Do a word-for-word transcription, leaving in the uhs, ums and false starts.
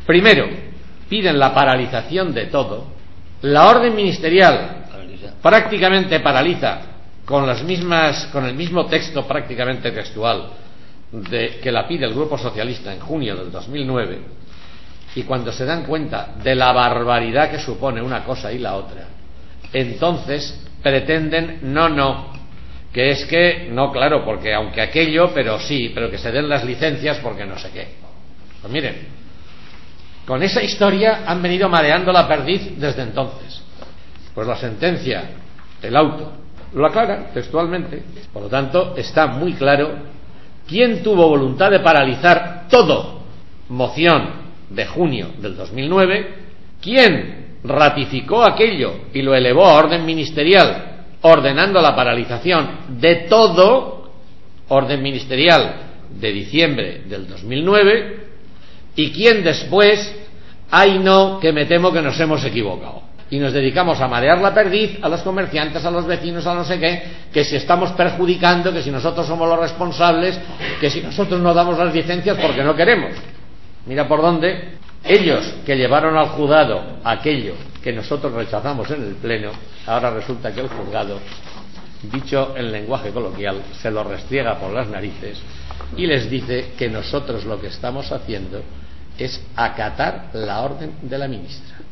Primero, piden la paralización de todo. La orden ministerial prácticamente paraliza con las mismas, con el mismo texto prácticamente textual de, que la pide el Grupo Socialista en junio del dos mil nueve, y cuando se dan cuenta de la barbaridad que supone una cosa y la otra, entonces pretenden no, no, que es que, no, claro, porque aunque aquello, pero sí, pero que se den las licencias porque no sé qué. Pues miren, con esa historia han venido mareando la perdiz desde entonces. Pues la sentencia, el auto, lo aclara textualmente. Por lo tanto, está muy claro quién tuvo voluntad de paralizar todo. Moción de junio del dos mil nueve, quién ratificó aquello y lo elevó a orden ministerial ordenando la paralización de todo, orden ministerial de diciembre del dos mil nueve, y quién después, ay no, que me temo que nos hemos equivocado y nos dedicamos a marear la perdiz a los comerciantes, a los vecinos, a no sé qué, que si estamos perjudicando, que si nosotros somos los responsables, que si nosotros no damos las licencias porque no queremos. Mira por dónde. Ellos que llevaron al juzgado aquello que nosotros rechazamos en el pleno, ahora resulta que el juzgado, dicho en lenguaje coloquial, se lo restriega por las narices y les dice que nosotros lo que estamos haciendo es acatar la orden de la ministra.